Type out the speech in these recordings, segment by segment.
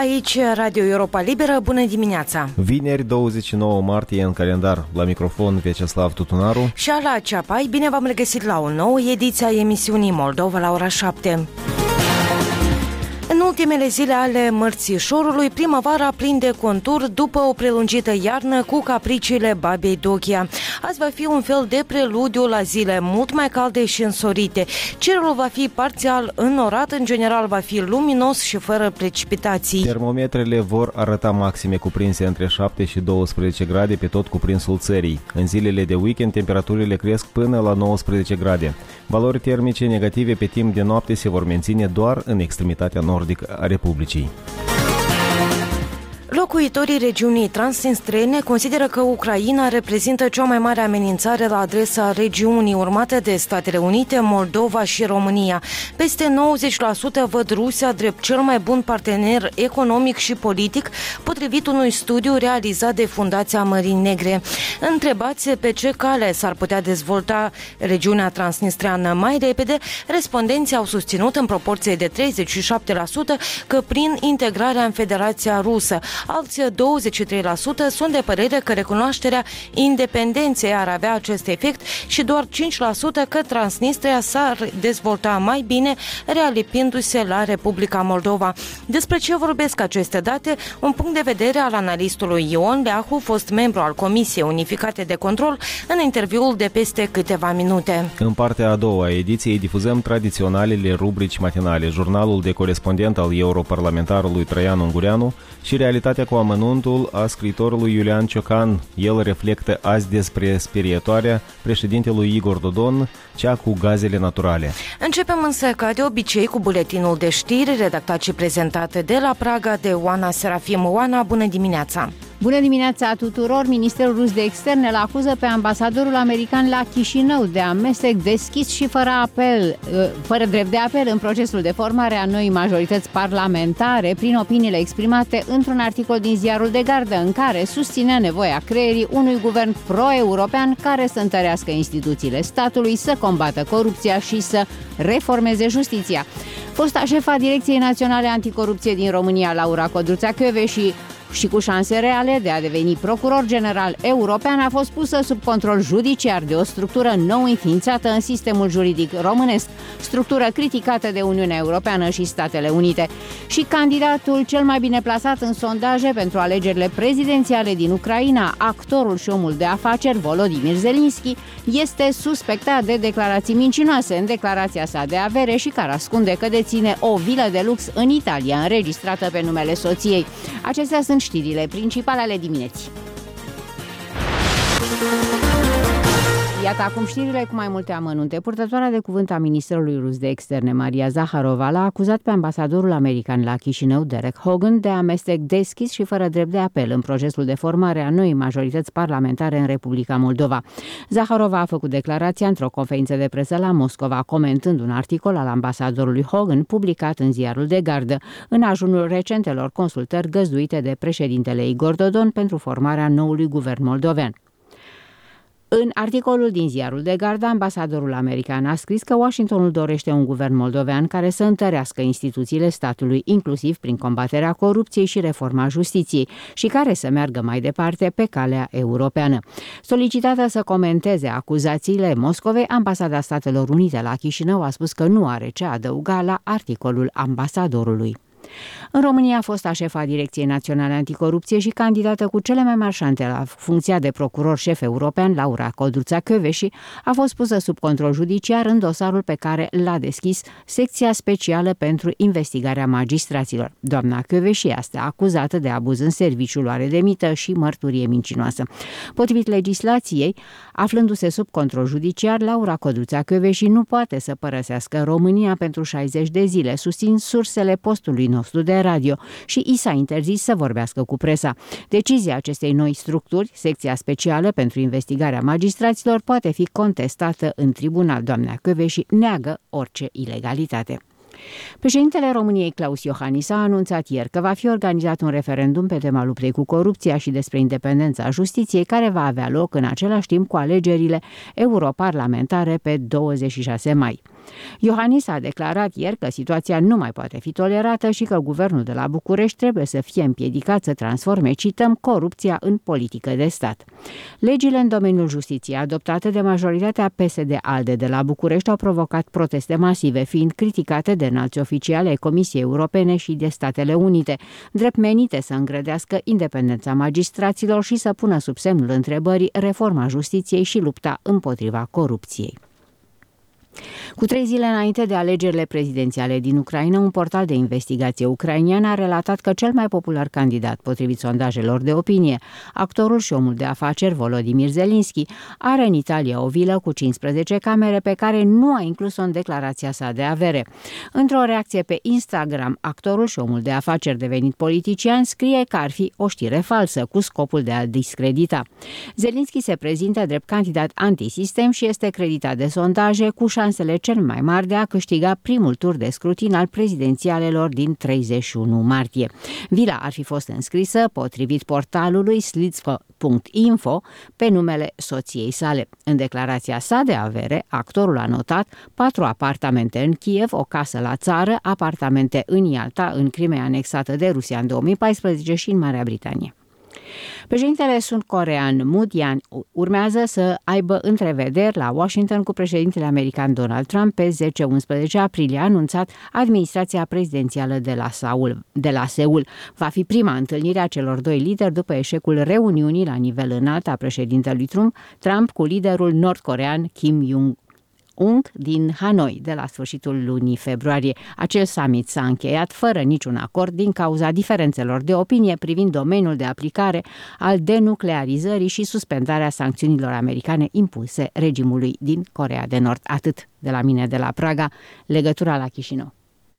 Aici Radio Europa Liberă, bună dimineața! Vineri 29 martie în calendar, la microfon Vyacheslav Tutunaru și Ala Ceapai, bine v-am regăsit la o nouă ediție a emisiunii Moldova la ora 7. În ultimele zile ale mărțișorului, primăvara prinde contur după o prelungită iarnă cu capriciile babei Dochia. Azi va fi un fel de preludiu la zile mult mai calde și însorite. Cerul va fi parțial înnorat, în general va fi luminos și fără precipitații. Termometrele vor arăta maxime cuprinse între 7 și 12 grade pe tot cuprinsul țării. În zilele de weekend, temperaturile cresc până la 19 grade. Valori termice negative pe timp de noapte se vor menține doar în extremitatea nordică a Republicii. Locuitorii regiunii transnistrene consideră că Ucraina reprezintă cea mai mare amenințare la adresa regiunii, urmate de Statele Unite, Moldova și România. Peste 90% văd Rusia drept cel mai bun partener economic și politic, potrivit unui studiu realizat de Fundația Mării Negre. Întrebați pe ce cale s-ar putea dezvolta regiunea transnistreană mai repede, respondenții au susținut în proporție de 37% că prin integrarea în Federația Rusă. Alți 23% sunt de părere că recunoașterea independenței ar avea acest efect și doar 5% că Transnistria s-ar dezvolta mai bine, realipindu-se la Republica Moldova. Despre ce vorbesc aceste date? Un punct de vedere al analistului Ion Leahu, fost membru al Comisiei Unificate de Control, în interviul de peste câteva minute. În partea a doua a ediției difuzăm tradiționalele rubrici matinale, jurnalul de corespondent al europarlamentarului Traian Ungureanu și realitatea cu amănuntul a scriitorului Iulian Ciocan. El reflectă azi despre sperietoarea președintelui Igor Dodon, cea cu gazele naturale. Începem însă ca de obicei cu buletinul de știri, redactat și prezentat de la Praga de Oana Serafim. Oana, bună dimineața! Bună dimineața tuturor! Ministerul rus de externe îl acuză pe ambasadorul american la Chișinău de amestec deschis și fără drept de apel în procesul de formare a noii majorități parlamentare, prin opiniile exprimate într-un articol din ziarul de gardă, în care susținea nevoia creierii unui guvern pro-european care să întărească instituțiile statului, să combată corupția și să reformeze justiția. Fosta șefa Direcției Naționale Anticorupție din România, Laura Codruța-Kövesi, și cu șanse reale de a deveni procuror general european, a fost pusă sub control judiciar de o structură nou înființată în sistemul juridic românesc, structură criticată de Uniunea Europeană și Statele Unite. Și candidatul cel mai bine plasat în sondaje pentru alegerile prezidențiale din Ucraina, actorul și omul de afaceri Volodymyr Zelensky, este suspectat de declarații mincinoase în declarația sa de avere și care ascunde că deține o vilă de lux în Italia, înregistrată pe numele soției. Acestea sunt știrile principale ale dimineții. Iată acum știrile cu mai multe amănunte. Purtătoarea de cuvânt a Ministerului Rus de Externe, Maria Zakharova, l-a acuzat pe ambasadorul american la Chișinău, Derek Hogan, de amestec deschis și fără drept de apel în procesul de formare a noii majorități parlamentare în Republica Moldova. Zakharova a făcut declarația într-o conferință de presă la Moscova, comentând un articol al ambasadorului Hogan publicat în ziarul de gardă, în ajunul recentelor consultări găzduite de președintele Igor Dodon pentru formarea noului guvern moldovean. În articolul din ziarul de gardă, ambasadorul american a scris că Washingtonul dorește un guvern moldovean care să întărească instituțiile statului, inclusiv prin combaterea corupției și reforma justiției, și care să meargă mai departe pe calea europeană. Solicitată să comenteze acuzațiile Moscovei, Ambasada Statelor Unite la Chișinău a spus că nu are ce adăuga la articolul ambasadorului. În România, fosta șefa Direcției Naționale Anticorupție și candidată cu cele mai mari șanse la funcția de procuror șef european, Laura Codruța-Kövesi, a fost pusă sub control judiciar în dosarul pe care l-a deschis Secția Specială pentru Investigarea Magistraților. Doamna Kövesi este acuzată de abuz în serviciu, luare de mită și mărturie mincinoasă. Potrivit legislației, aflându-se sub control judiciar, Laura Codruța-Kövesi nu poate să părăsească România pentru 60 de zile, susțin sursele postului nostru de radio, și i s-a interzis să vorbească cu presa. Decizia acestei noi structuri, Secția Specială pentru Investigarea Magistraților, poate fi contestată în tribunal. Doamna Kövesi neagă orice ilegalitate. Președintele României, Klaus Iohannis, a anunțat ieri că va fi organizat un referendum pe tema luptei cu corupția și despre independența justiției, care va avea loc în același timp cu alegerile europarlamentare pe 26 mai. Iohannis a declarat ieri că situația nu mai poate fi tolerată și că guvernul de la București trebuie să fie împiedicat să transforme, cităm, corupția în politică de stat. Legile în domeniul justiției adoptate de majoritatea PSD-ALDE de la București au provocat proteste masive, fiind criticate de înalți oficiali ai Comisiei Europene și de Statele Unite, drept menite să îngrădească independența magistraților și să pună sub semnul întrebării reforma justiției și lupta împotriva corupției. Cu 3 zile înainte de alegerile prezidențiale din Ucraina, un portal de investigație ucrainean a relatat că cel mai popular candidat, potrivit sondajelor de opinie, actorul și omul de afaceri Volodymyr Zelensky, are în Italia o vilă cu 15 camere pe care nu a inclus-o în declarația sa de avere. Într-o reacție pe Instagram, actorul și omul de afaceri devenit politician scrie că ar fi o știre falsă, cu scopul de a discredita. Zelensky se prezintă drept candidat antisistem și este creditat de sondaje cu șansele cel mai mari de a câștiga primul tur de scrutin al prezidențialelor din 31 martie. Vila ar fi fost înscrisă, potrivit portalului slitsva.info, pe numele soției sale. În declarația sa de avere, actorul a notat 4 apartamente în Kiev, o casă la țară, apartamente în Ialta, în Crimea anexată de Rusia în 2014 și în Marea Britanie. Președintele sud-corean Moon Jae-in urmează să aibă întrevederi la Washington cu președintele american Donald Trump pe 10-11 aprilie, a anunțat administrația prezidențială de la Seul. Va fi prima întâlnire a celor doi lideri după eșecul reuniunii la nivel înalt a președintelui Trump cu liderul nord-corean Kim Jong-un din Hanoi de la sfârșitul lunii februarie. Acel summit s-a încheiat fără niciun acord din cauza diferențelor de opinie privind domeniul de aplicare al denuclearizării și suspendarea sancțiunilor americane impuse regimului din Coreea de Nord. Atât de la mine de la Praga, legătura la Chișinău.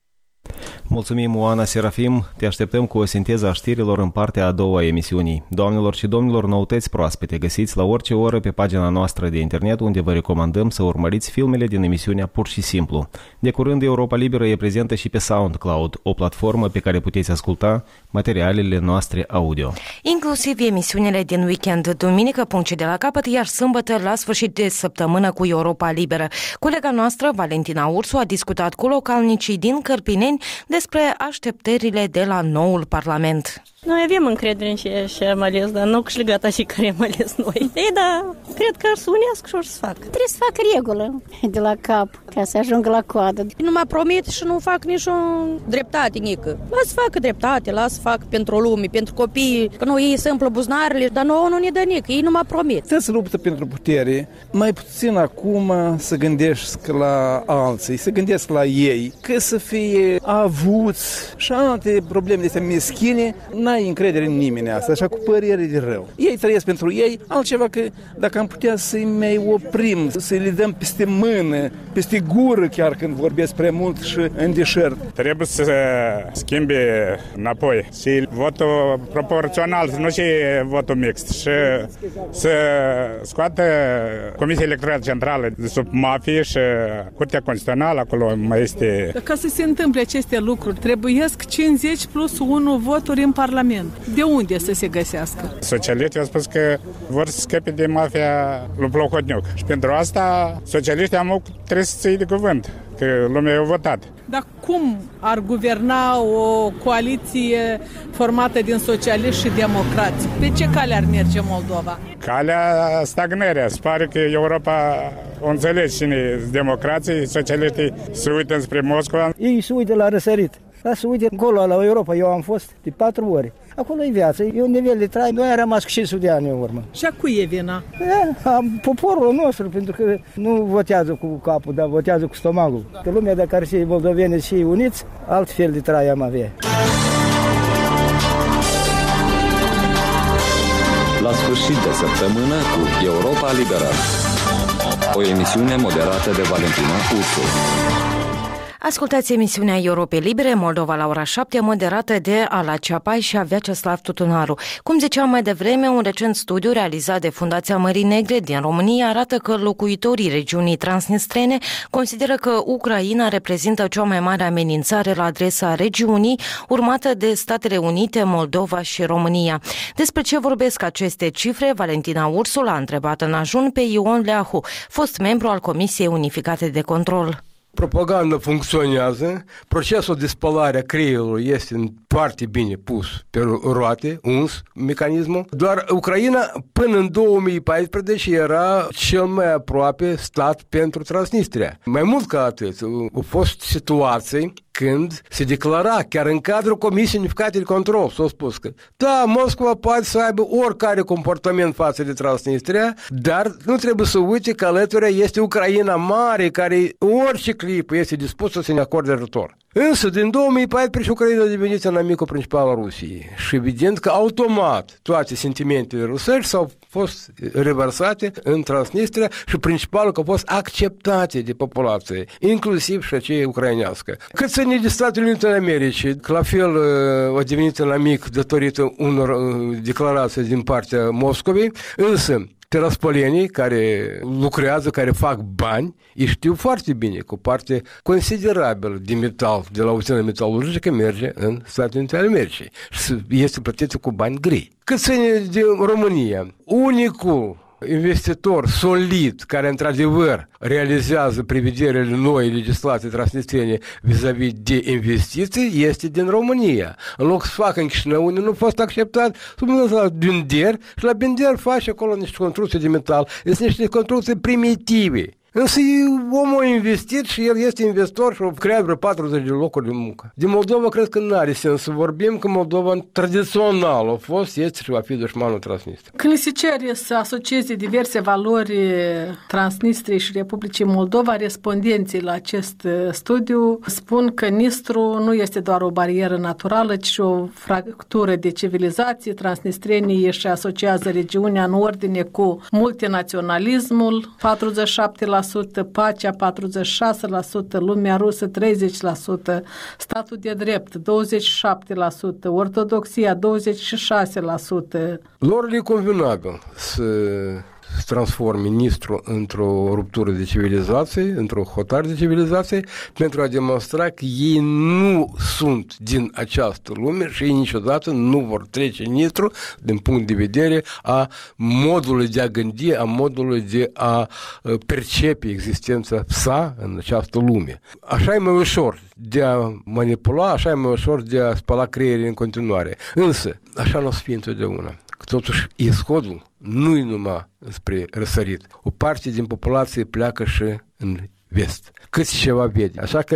Mulțumim, Oana Serafim. Te așteptăm cu o sinteză a știrilor în partea a doua a emisiunii. Doamnelor și domnilor, noutăți proaspete găsiți la orice oră pe pagina noastră de internet, unde vă recomandăm să urmăriți filmele din emisiunea Pur și Simplu. De curând, Europa Liberă e prezentă și pe SoundCloud, o platformă pe care puteți asculta materialele noastre audio. Inclusiv emisiunile din weekend, duminică punct de la capăt, iar sâmbătă la sfârșit de săptămână cu Europa Liberă. Colega noastră, Valentina Ursu, a discutat cu localnicii din Cărpineni despre așteptările de la noul Parlament. Noi avem încredere în ceea ce am ales, dar nu câștigat așa care am ales noi. Ei, da, cred că ar să unească și or să facă. Trebuie să facă regulă de la cap, ca să ajungă la coadă. Nu mă promit și nu fac nicio dreptate nică. Lasă facă dreptate, lasă facă pentru lume, pentru copii, că nu ei se împlă buzunarele, dar nouă nu ne dă nică, ei nu mă promit. Să se luptă pentru putere, mai puțin acum să gândești la alții, să gândesc la ei, că să fie avuți și alte probleme de astea meschine, n-ai încredere în nimeni asta, așa cu părere de rău. Ei trăiesc pentru ei, altceva că dacă am putea să-i mai oprim, să le dăm peste mână, peste gură chiar când vorbesc prea mult și în deșert. Trebuie să schimbe înapoi și votul proporțional, nu și votul mixt, și să scoată Comisia Electorală Centrală de sub mafie și Curtea Constituțională, acolo mai este. Ca să se întâmple aceste lucruri, trebuiesc 50 plus 1 voturi în Parlament. De unde să se găsească? Socialiștii au spus că vor să scape de mafia lui Plohotniuc. Și pentru asta socialiștii trebuie să ții de cuvânt, că lumea a votat. Dar cum ar guverna o coaliție formată din socialiști și democrați? Pe ce cale ar merge Moldova? Calea stagnării. Se pare că Europa o înțelege cine democrații, socialiștii se uită spre Moscova. Ei se uită la răsărit. Să uite acolo la Europa, eu am fost de 4 ori. Acolo e viață, e un nivel de trai, noi am rămas cu 500 de ani în urmă. Și a cui e vina? Poporul nostru, pentru că nu votează cu capul, dar votează cu stomacul. Că lumea, dacă ar fi moldoveni și uniți, altfel de trai am avea. La sfârșit de săptămână cu Europa Liberă. O emisiune moderată de Valentina Ursu. Ascultați emisiunea Europei Libere, Moldova la ora 7, moderată de Ala Ceapai și Vyacheslav Tutunaru. Cum ziceam mai devreme, un recent studiu realizat de Fundația Mării Negre din România arată că locuitorii regiunii transnistrene consideră că Ucraina reprezintă cea mai mare amenințare la adresa regiunii, urmată de Statele Unite, Moldova și România. Despre ce vorbesc aceste cifre, Valentina Ursu l-a întrebat în ajun pe Ion Leahu, fost membru al Comisiei Unificate de Control. Propaganda funcționează, procesul de spălare a creierului este foarte bine pus pe roate, uns mecanismul. Doar Ucraina până în 2014 era cel mai aproape stat pentru Transnistria. Mai mult ca atât, au fost situații când se declara, chiar în cadrul Comisiei Unificate de Control, s-a spus că da, Moscova poate să aibă oricare comportament față de Transnistria, dar nu trebuie să uite că alături este Ucraina mare, care orice clipă este dispusă să ne acorde ajutor. Însă, din 2014, Ucraina a devenit inamicul principal al Rusiei și evident că automat toate sentimentele rusești s-au fost reversate în Transnistria și principalul că au fost acceptate de populație, inclusiv și aceea ucrainească. Cât să ne de Statele Unite ale Americii, la fel a devenit inamic datorită unor declarații din partea Moscovei, însă teraspolenii care lucrează, care fac bani, ei știu foarte bine că o parte considerabilă de metal de la uzină metalurgică merge în Statele Unite ale Americii și este plătită cu bani grei. Cât ține de România, unicul investitor solid care într-adevăr realizează prevederile noi legislații transnistriene vis-a-vis de investiții este din România. În loc să facă în Chișinău, unde nu a fost acceptat, subminat la Binder și la Binder face acolo niște construcții de metal. Sunt niște construcții primitive. Însă omul a investit și el este investor și a creat vreo 40 de locuri de muncă. Din Moldova cred că nu are sens să vorbim, că Moldova tradițional a fost, este și va fi dușmanul Transnistriei. Când se cere să asocieze diverse valori Transnistriei și Republicii Moldova, respondenții la acest studiu spun că Nistru nu este doar o barieră naturală, ci și o fractură de civilizație. Transnistrienii își asociază regiunea în ordine cu multinaționalismul, 47%, pacea 46%, lumea rusă 30%, statul de drept 27%, ortodoxia 26%. Lor le convenabil să transforme Nistru într-o ruptură de civilizație, într-o hotare de civilizație, pentru a demonstra că ei nu sunt din această lume și ei niciodată nu vor trece Nistru din punct de vedere a modului de a gândi, a modului de a percepe existența sa în această lume. Așa e mai ușor de a manipula, așa e mai ușor de a spăla creierii în continuare. Însă, așa nu o să fie întotdeauna. Totuși, ishodul nu e numai spre răsărit. O parte din populație pleacă și în vest. Câți ceva vede. Așa că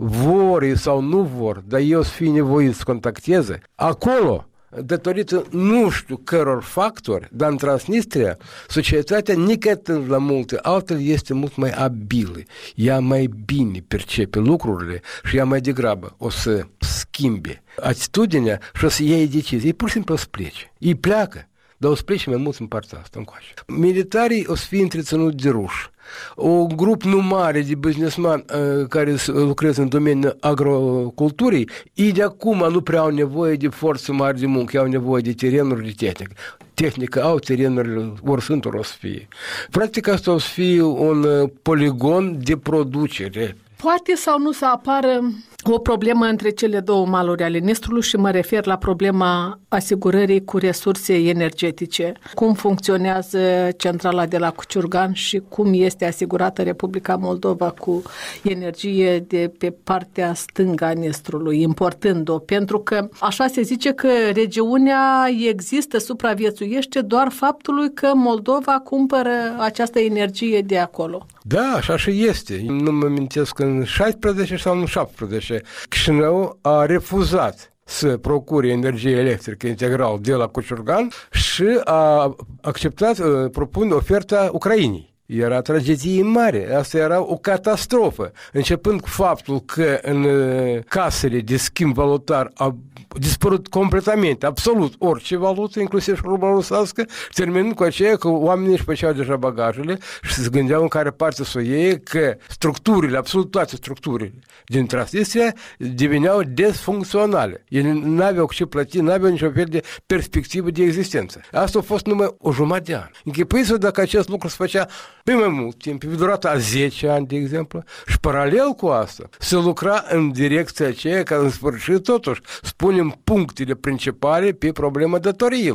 vor sau nu vor, dar eu să fie nevoit să contacteze. Acolo, datorită nu știu căror factori, dar în Transnistria, societatea, nicătând la multe altele, este mult mai abilă. Ea mai bine percepe lucrurile și ea mai degrabă o să schimbe atitudinea și o să iei decizii. Ei pur și simplu o să plece. Ei pleacă, dar o să plece mai mulți în partea asta încoace. Militarii o să fie întreținuți de ruși. Un grup nu mare de businessman care lucrează în domeniul agroculturii, ei de acum nu prea au nevoie de forță mare de muncă, au nevoie de terenuri de tehnică. Tehnică au, terenurile ori sunt, ori o să fie. Practic asta o să fie un poligon de producere. Poate sau nu să apară o problemă între cele două maluri ale Nistrului și mă refer la problema asigurării cu resurse energetice. Cum funcționează centrala de la Cuciurgan și cum este asigurată Republica Moldova cu energie de pe partea stângă a Nistrului, importând-o, pentru că așa se zice că regiunea există, supraviețuiește doar faptului că Moldova cumpără această energie de acolo. Da, așa și este. Nu mă amintesc în 16 sau în 17 Chișinău a refuzat să procure energie electrică integral de la Cuciurgan și a acceptat, propun oferta Ucrainei. Era tragedie mare, asta era o catastrofă, începând cu faptul că în casele de schimb valutar a dispărut completamente, absolut orice valută, inclusiv și rubla rusească, terminând cu aceea că oamenii își făceau deja bagajele și se gândeau în care parte să o iei, că structurile, absolut toate structurile din Transnistria deveneau desfuncționale. Ele n-aveau ce plăti, n-aveau nicio fel de perspectivă de existență. Asta a fost numai o jumătate de an. Închipuiți-vă dacă acest lucru se făcea pe mai mult timp, pe durata a 10 ani, de exemplu, și paralel cu asta, se lucra în direcția aceea ca în sfârșit, totuși, spunem punctele principale pe problema datoriilor.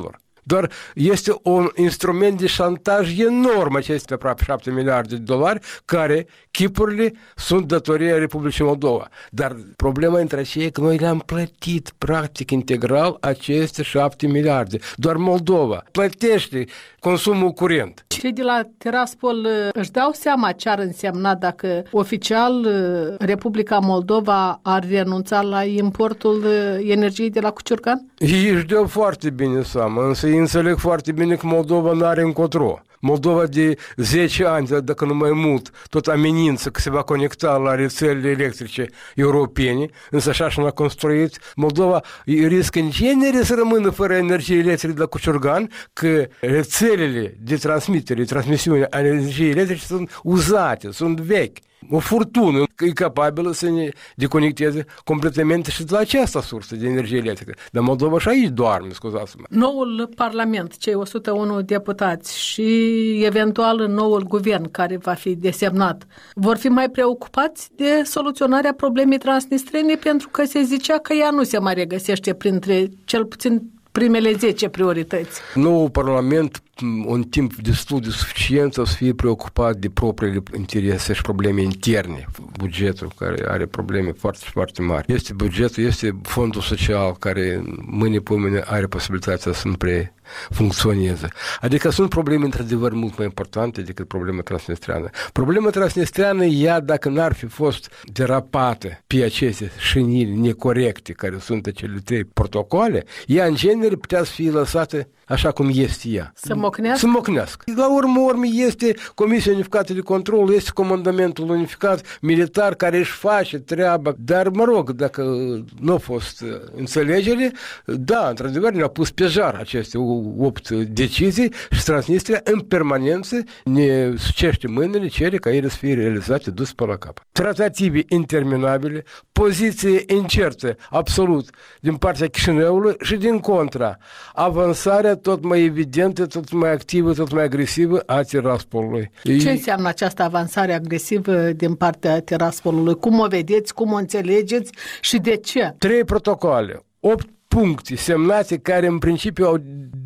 Doar este un instrument de șantaj enorm, aceste aproape 7 miliarde de dolari, care chipurile sunt datoria Republicii Moldova. Dar problema între aceea e că noi le-am plătit practic integral aceste 7 miliarde. Doar Moldova plătește consumul curent. Cei de la Tiraspol își dau seama ce ar însemna dacă oficial Republica Moldova ar renunța la importul energiei de la Cuciurcan? Ei își dau foarte bine seama, însă ei înțeleg foarte bine că Moldova nu are încotro. Moldova de 10 ani, dacă nu mai mult, tot amenință că se va conecta la rețelele electrice europene, însă așa și l-a construit. Moldova riscă în genere să rămână fără energie electrică de la Cuciurgan, că rețelele de transmisiune a energiei electrice sunt uzate, sunt vechi. O furtună e capabilă să ne deconecteze completamente și de la această sursă de energie electrică. Dar Moldova și aici doarme, scuzați-mă. Noul Parlament, cei 101 deputați și eventual noul guvern care va fi desemnat, vor fi mai preocupați de soluționarea problemei transnistrene, pentru că se zicea că ea nu se mai regăsește printre cel puțin primele 10 priorități. Noul Parlament, un timp destul de suficient să fie preocupat de propriile interese și probleme interne. Bugetul, care are probleme foarte, foarte mari. Este bugetul, este fondul social, care mâine pe mâine are posibilitatea să nu funcționeze. Adică sunt probleme într-adevăr mult mai importante decât problema transnistreană. Problema transnistreană, ea, dacă n-ar fi fost derapată pe aceste șiniri necorecte care sunt cele 3 protocoale, ea în genere putea să fie lăsată așa cum este ea. Să mocnească? Să mocnească. La urmă este Comisia Unificată de Control, este Comandamentul Unificat Militar care își face treaba. Dar, mă rog, dacă nu a fost înțelegere, da, într-adevăr, ne-au pus pe jar aceste 8 decizii și Transnistria în permanență ne sucește mâinile, cere ca ele să fie realizate, dus pe la cap. Tratative interminabile, poziție incertă, absolut, din partea Chișinăului și din contra, avansarea tot mai evidentă, tot mai activă, tot mai agresivă a Tiraspolului. Ce înseamnă această avansare agresivă din partea Tiraspolului? Cum o vedeți, cum o înțelegeți și de ce? 3 protocoale, 8 puncte semnate care în principiu au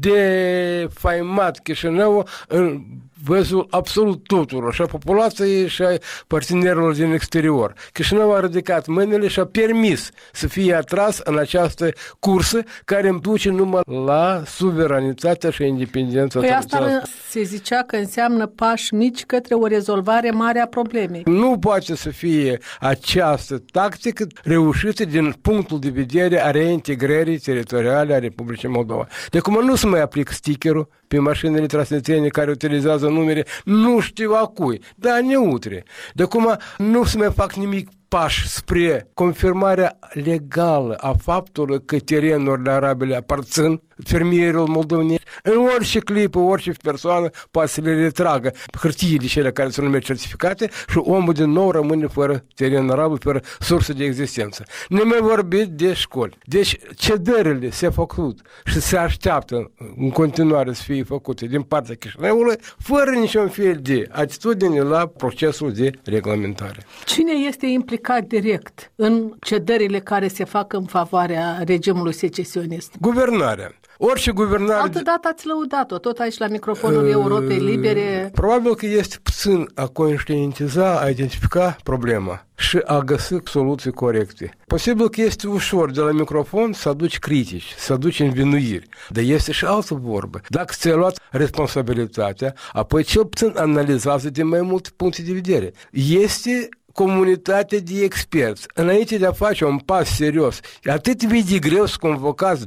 defaimat Chișinăul în văzul absolut tuturor, și a populației și a partenerilor din exterior. Chișinău a ridicat mâinile și a permis să fie atras în această cursă care îmi duce numai la suveranitatea și independența. Păi asta se zicea că înseamnă pași mici către o rezolvare mare a problemei. Nu poate să fie această tactică reușită din punctul de vedere a reintegrării teritoriale a Republicii Moldova. De cum nu se mai aplică stickerul pe mașinile transnistriene care utilizează numere nu știu a cui, dar neutre. De cum nu se mai fac nimic pași spre confirmarea legală a faptului că terenurile arabile aparțin fermierilor moldoveni. În orice clipă, orice persoană poate să le retragă hârtiile cele care se numesc certificate și omul din nou rămâne fără teren arabil, fără sursă de existență. Ne mai vorbit de școli. Deci cedările se-au făcut și se așteaptă în continuare să fie făcute din partea Chișinăului fără niciun fel de atitudine la procesul de reglementare. Cine este implicat direct în cedările care se fac în favoarea regimului secesionist? Guvernarea. Orice guvernare... Altădată ați lăudat-o, tot aici la microfonul Europei Libere. Probabil că este puțin a conștientiza, a identifica problema și a găsi soluții corecte. Posibil că este ușor de la microfon să aduci critici, să aduci învinuiri, dar este și altă vorbă. Dacă ți-ai luat responsabilitatea, apoi cel puțin analizează din mai multe puncte de vedere. Este comunitate de experți. Înainte de a face un pas serios, e atât de greu să convocați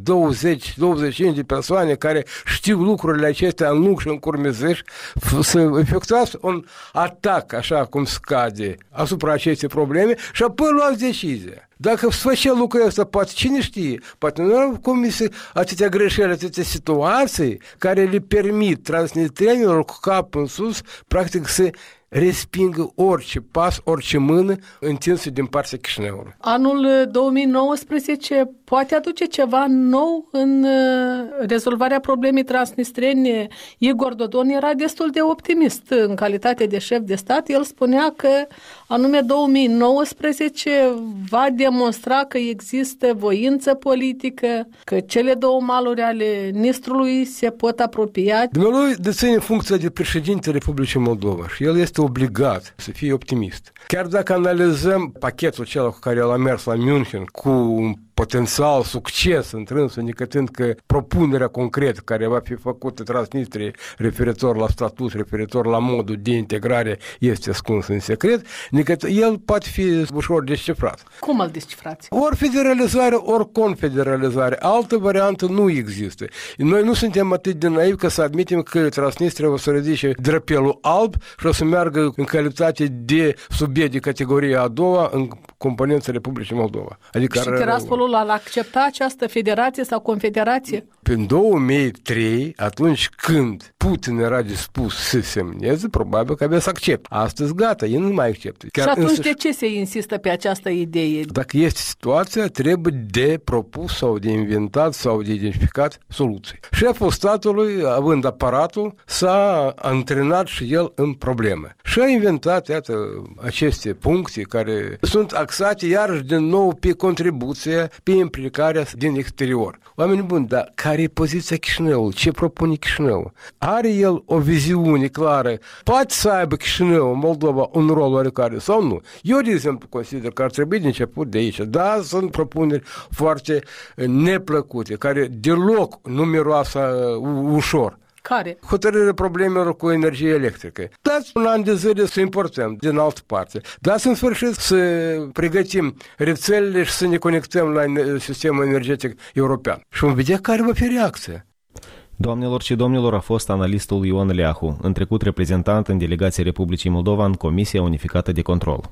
20-25 de persoane care știu lucrurile acestea în lung și în curmezeș, să efectuați un atac, așa cum scade, asupra acestei probleme și apoi luați decizia. Dacă se face lucrul ăsta, poate cine știe, poate nu au comis atâtea greșeli, atâtea situații care le permit transnistrienilor cu cap în sus, practic să respingă orice pas, orice mână întinsă din partea Chișinăului. Anul 2019 poate aduce ceva nou în rezolvarea problemei transnistrene. Igor Dodon era destul de optimist în calitate de șef de stat. El spunea că anume 2019 va demonstra că există voință politică, că cele două maluri ale Nistrului se pot apropia. Dumnealui deține funcția de președinte Republicii Moldova și el este obligat să fie optimist. Chiar dacă analizăm pachetul acela cu care el a mers la München cu un potențial succes întrânsul, nicătând că propunerea concretă care va fi făcută Transnistriei referitor la statut, referitor la modul de integrare este ascuns în secret, nicătând el poate fi ușor descifrat. Cum îl descifrați? Ori federalizare, ori confederalizare. Altă variantă nu există. Noi nu suntem atât de naivi că să admitem că Transnistria o să ridice drapelul alb și o să meargă în calitate de subiect de categorie a doua în componența Republicii Moldova. Adică și Tiraspolul a accepta această federație sau confederație? În 2003, atunci când Putin era dispus să semneze, probabil că avea să accepte. Astăzi gata, ei nu mai acceptă. Și atunci de ce se insistă pe această idee? Dacă este situația, trebuie de propus sau de inventat sau de identificat soluții. Șeful statului, având aparatul, s-a antrenat și el în probleme. Și a inventat, iată, aceste puncte care sunt axate iarăși din nou pe contribuție, pe implicarea din exterior. Oameni buni, dar care e poziția Chișinăului? Ce propune Chișinăul? Are el o viziune clară? Poate să aibă Chișinăul, Moldova, un rol oarecare sau nu? Eu, de exemplu, consider că ar trebui de început de aici. Da, sunt propuneri foarte neplăcute, care deloc nu miroasă ușor. Care? Hotărârea problemelor cu energie electrică. Dați un an de zile să importăm din altă parte. Dați în sfârșit să pregătim rețelele și să ne conectăm la sistemul energetic european. Și vom vedea care va fi reacția. Doamnelor și domnilor, a fost analistul Ion Leahu, în trecut reprezentant în delegația Republicii Moldova în Comisia Unificată de Control.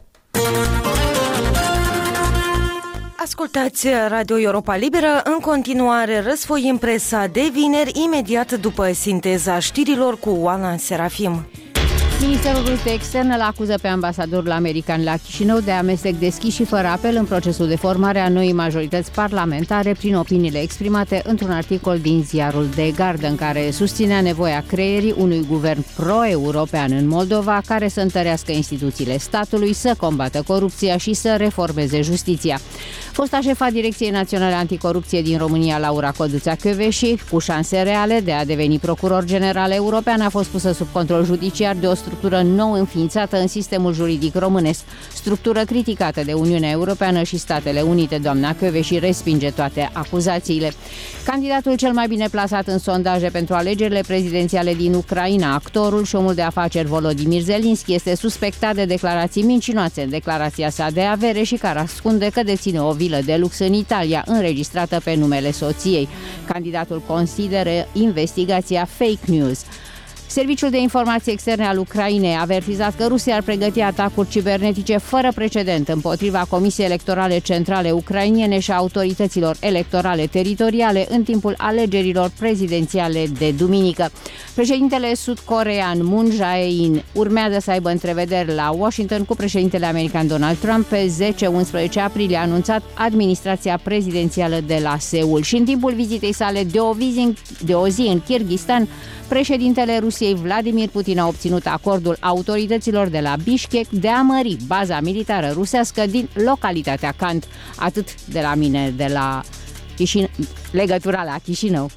Ascultați Radio Europa Liberă, în continuare răsfoim presa de vineri, imediat după sinteza știrilor cu Oana Serafim. Ministerul rus de Externe îl acuză pe ambasadorul american la Chișinău de amestec deschis și fără apel în procesul de formare a noii majorități parlamentare prin opiniile exprimate într-un articol din ziarul The Guardian, care susținea nevoia creierii unui guvern pro-european în Moldova care să întărească instituțiile statului, să combată corupția și să reformeze justiția. Fosta șefa Direcției Naționale Anticorupție din România, Laura Codruța-Kövesi, cu șanse reale de a deveni procuror general european, a fost pusă sub control judiciar de o structură nou înființată în sistemul juridic românesc, structură criticată de Uniunea Europeană și Statele Unite. Doamna Kövesi respinge toate acuzațiile. Candidatul cel mai bine plasat în sondaje pentru alegerile prezidențiale din Ucraina, actorul și omul de afaceri Volodymyr Zelensky, este suspectat de declarații mincinoase în declarația sa de avere și care ascunde că deține o vilă de lux în Italia, înregistrată pe numele soției. Candidatul consideră investigația fake news. Serviciul de informații externe al Ucrainei a avertizat că Rusia ar pregăti atacuri cibernetice fără precedent împotriva Comisiei Electorale Centrale ucrainene și a autorităților electorale teritoriale în timpul alegerilor prezidențiale de duminică. Președintele sud-corean Moon Jae-in urmează să aibă întrevederi la Washington cu președintele american Donald Trump pe 10-11 aprilie, a anunțat administrația prezidențială de la Seul. Și în timpul vizitei sale de o zi în Kirghistan, președintele Rusiei Vladimir Putin a obținut acordul autorităților de la Bishkek de a mări baza militară rusească din localitatea Kant. Atât de la mine, de la legătura la Chișinău.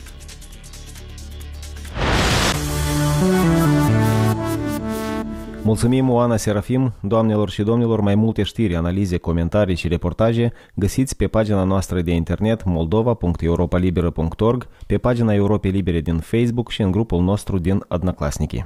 Mulțumim, Oana Serafim. Doamnelor și domnilor, mai multe știri, analize, comentarii și reportaje găsiți pe pagina noastră de internet moldova.europalibera.org, pe pagina Europei Libere din Facebook și în grupul nostru din Odnoklassniki.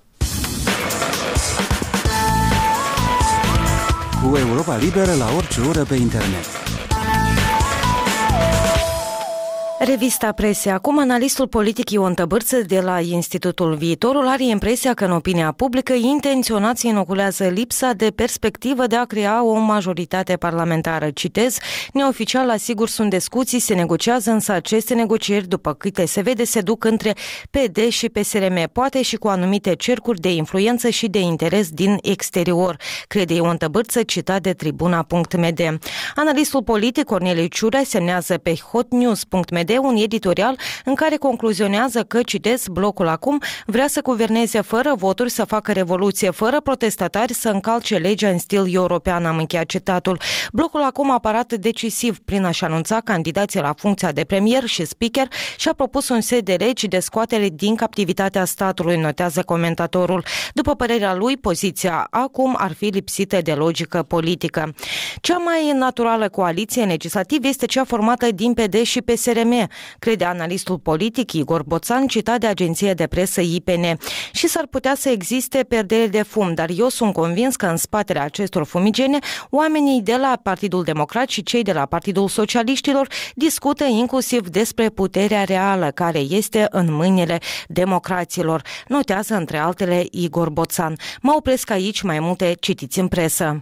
Cu Europa Liberă la orice oră pe internet. Revista Presia. Acum, analistul politic Ion Tăbârță de la Institutul Viitorul are impresia că în opinia publică intenționat se inoculează lipsa de perspectivă de a crea o majoritate parlamentară. Citez, neoficial, asigur, sunt discuții, se negociază, însă aceste negocieri, după câte se vede, se duc între PD și PSRM, poate și cu anumite cercuri de influență și de interes din exterior, crede Ion Tăbârță, citat de Tribuna.md. Analistul politic Corneliu Ciurea semnează pe hotnews.md un editorial în care concluzionează că, citez, blocul acum vrea să guverneze fără voturi, să facă revoluție fără protestatari, să încalce legea în stil european, am încheiat citatul. Blocul acum a apărat decisiv prin a-și anunța candidații la funcția de premier și speaker și a propus un set de legi de scoatere din captivitatea statului, notează comentatorul. După părerea lui, poziția acum ar fi lipsită de logică politică. Cea mai naturală coaliție legislativă este cea formată din PD și PSRM, crede analistul politic Igor Boțan, citat de agenție de presă IPN. Și s-ar putea să existe perdere de fum, dar eu sunt convins că în spatele acestor fumigene, oamenii de la Partidul Democrat și cei de la Partidul Socialiștilor discută inclusiv despre puterea reală care este în mâinile democraților, notează între altele Igor Boțan. Mă opresc aici, mai multe citiți în presă.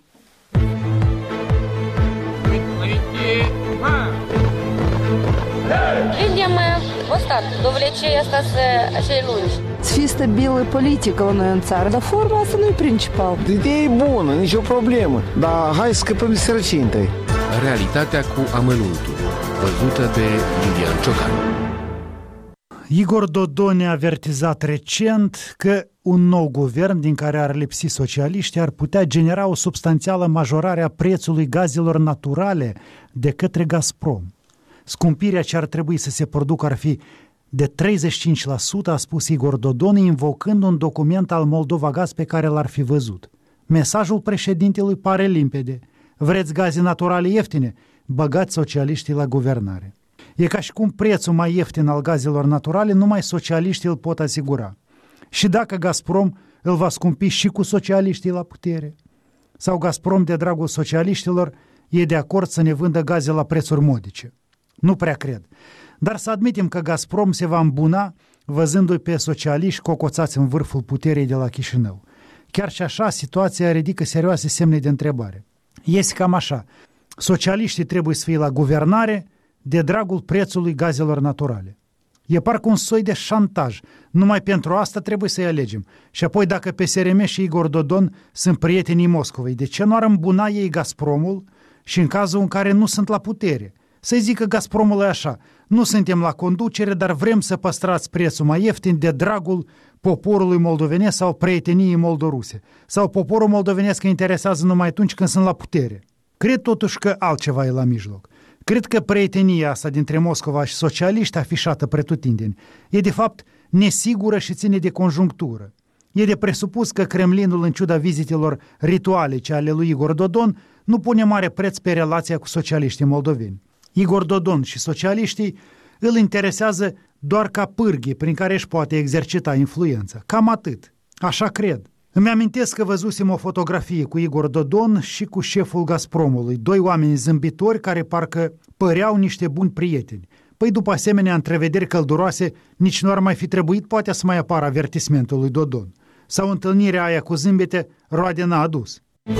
Видим ăsta, довлече asta acei lungi. Să fie stabilă politică la noi în țară, dar forma asta nu e principal. Ideea e bună, nicio problemă, dar hai să scăpăm de sărăcie întâi. Realitatea cu amănuntul, văzută de Iulian Ciocan. Igor Dodon ne-a avertizat recent că un nou guvern din care ar lipsi socialiștii ar putea genera o substanțială majorare a prețului gazelor naturale de către Gazprom. Scumpirea ce ar trebui să se producă ar fi de 35%, a spus Igor Dodon, invocând un document al Moldova Gaz pe care l-ar fi văzut. Mesajul președintelui pare limpede. Vreți gaze naturale ieftine? Băgați socialiștii la guvernare. E ca și cum prețul mai ieftin al gazelor naturale numai socialiștii îl pot asigura. Și dacă Gazprom îl va scumpi și cu socialiștii la putere? Sau Gazprom, de dragul socialiștilor, e de acord să ne vândă gaze la prețuri modice? Nu prea cred. Dar să admitem că Gazprom se va îmbuna văzându-i pe socialiști cocoțați în vârful puterii de la Chișinău. Chiar și așa, situația ridică serioase semne de întrebare. Este cam așa. Socialiștii trebuie să fie la guvernare de dragul prețului gazelor naturale. E parcă un soi de șantaj. Numai pentru asta trebuie să-i alegem. Și apoi dacă PSRM și Igor Dodon sunt prietenii Moscovei, de ce nu ar îmbuna ei Gazpromul și în cazul în care nu sunt la putere? Să-i zică Gazpromul e așa, nu suntem la conducere, dar vrem să păstrați prețul mai ieftin de dragul poporului moldovenesc sau prieteniei moldoruse. Sau poporul moldovenesc că interesează numai atunci când sunt la putere. Cred totuși că altceva e la mijloc. Cred că prietenia asta dintre Moscova și socialiști afișată pretutindeni e de fapt nesigură și ține de conjunctură. E de presupus că Kremlinul, în ciuda vizitelor ritualice ale lui Igor Dodon, nu pune mare preț pe relația cu socialiștii moldoveni. Igor Dodon și socialiștii îl interesează doar ca pârghie prin care își poate exercita influența. Cam atât. Așa cred. Îmi amintesc că văzusem o fotografie cu Igor Dodon și cu șeful Gazpromului, doi oameni zâmbitori care parcă păreau niște buni prieteni. Păi după asemenea întrevederi călduroase, nici nu ar mai fi trebuit poate să mai apară avertismentul lui Dodon. Sau întâlnirea aia cu zâmbete roade n-a adus.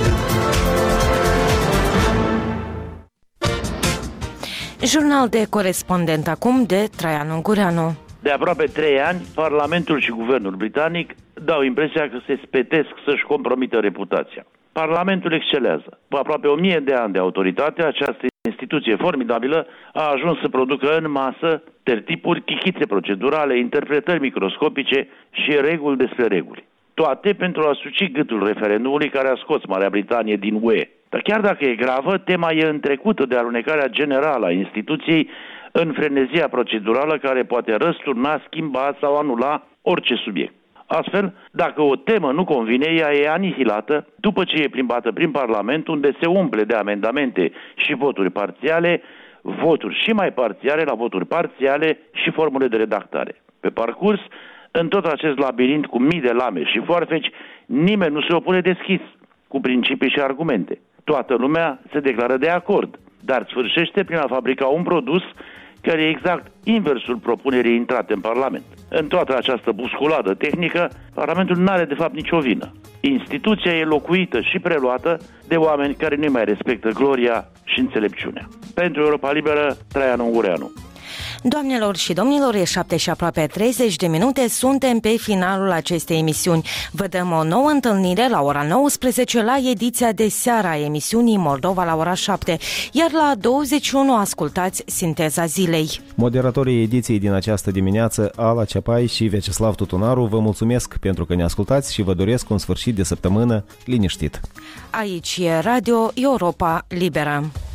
Jurnal de corespondent acum de Traian Ungureanu. De aproape 3 ani, Parlamentul și Guvernul Britanic dau impresia că se spetesc să-și compromită reputația. Parlamentul excelează. Pe aproape 1000 de ani de autoritate, această instituție formidabilă a ajuns să producă în masă tertipuri, chichițe procedurale, interpretări microscopice și reguli despre reguli. Toate pentru a suci gâtul referendumului care a scos Marea Britanie din UE. Dar chiar dacă e gravă, tema e întrecută de alunecarea generală a instituției în frenezia procedurală care poate răsturna, schimba sau anula orice subiect. Astfel, dacă o temă nu convine, ea e anihilată după ce e plimbată prin Parlament, unde se umple de amendamente și voturi parțiale, voturi și mai parțiale la voturi parțiale și formule de redactare. Pe parcurs, în tot acest labirint cu mii de lame și foarfeci, nimeni nu se opune deschis, cu principii și argumente. Toată lumea se declară de acord, dar sfârșește prin a fabrica un produs care e exact inversul propunerii intrate în Parlament. În toată această busculadă tehnică, Parlamentul nu are de fapt nicio vină. Instituția e locuită și preluată de oameni care nu mai respectă gloria și înțelepciunea. Pentru Europa Liberă, Traian Ungureanu. Doamnelor și domnilor, e 7 și aproape 30 de minute, suntem pe finalul acestei emisiuni. Vă dăm o nouă întâlnire la ora 19 la ediția de seară a emisiunii Moldova la ora 7, iar la 21 ascultați Sinteza Zilei. Moderatorii ediției din această dimineață, Ala Ceapai și Vyacheslav Tutunaru, vă mulțumesc pentru că ne ascultați și vă doresc un sfârșit de săptămână liniștit. Aici e Radio Europa Liberă.